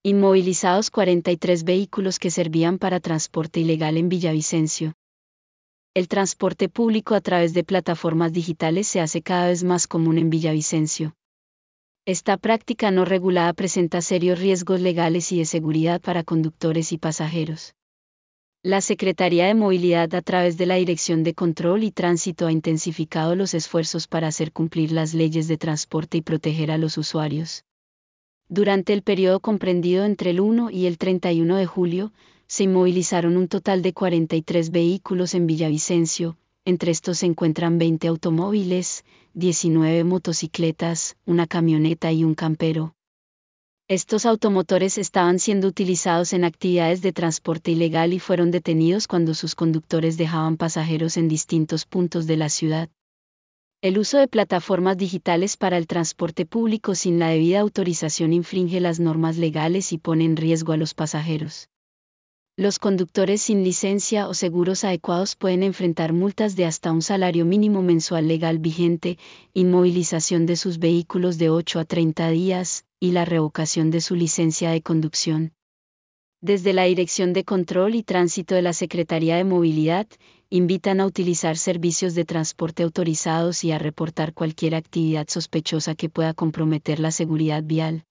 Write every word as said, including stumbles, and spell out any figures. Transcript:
Inmovilizados cuarenta y tres vehículos que servían para transporte ilegal en Villavicencio. El transporte público a través de plataformas digitales se hace cada vez más común en Villavicencio. Esta práctica no regulada presenta serios riesgos legales y de seguridad para conductores y pasajeros. La Secretaría de Movilidad a través de la Dirección de Control y Tránsito ha intensificado los esfuerzos para hacer cumplir las leyes de transporte y proteger a los usuarios. Durante el periodo comprendido entre el uno y el treinta y uno de julio, se inmovilizaron un total de cuarenta y tres vehículos en Villavicencio, entre estos se encuentran veinte automóviles, diecinueve motocicletas, una camioneta y un campero. Estos automotores estaban siendo utilizados en actividades de transporte ilegal y fueron detenidos cuando sus conductores dejaban pasajeros en distintos puntos de la ciudad. El uso de plataformas digitales para el transporte público sin la debida autorización infringe las normas legales y pone en riesgo a los pasajeros. Los conductores sin licencia o seguros adecuados pueden enfrentar multas de hasta un salario mínimo mensual legal vigente, inmovilización de sus vehículos de ocho a treinta días, y la revocación de su licencia de conducción. Desde la Dirección de Control y Tránsito de la Secretaría de Movilidad, invitan a utilizar servicios de transporte autorizados y a reportar cualquier actividad sospechosa que pueda comprometer la seguridad vial.